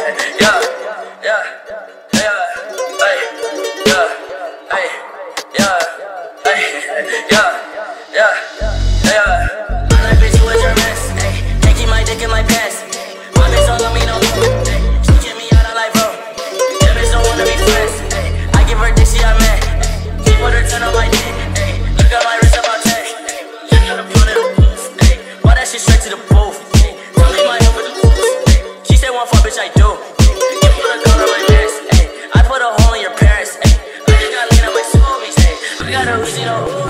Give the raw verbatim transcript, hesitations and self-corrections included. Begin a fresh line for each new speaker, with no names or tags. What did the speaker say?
yeah, yeah, yeah, ay, yeah, ay, yeah, ay, yeah, yeah, yeah. I'm like, bitch, you was your mess, ay. Can't keep my dick in my pants. My bitch don't love me no more, ay. She kick me out, I'm like, bro. That bitch don't wanna be friends, ay. I give her dick, she a man. She put her ten on my dick, ay. Look at my wrist, I'm on ten. She gotta put it on boost, ay. Why that shit straight to the booth? Tell me my number, the boost. She said one fuck, bitch, I do. You put a gun on my pants, ay. I put a hole in your parents, ay. I just got lean on my smoothies, ay. I got a Uzi, no.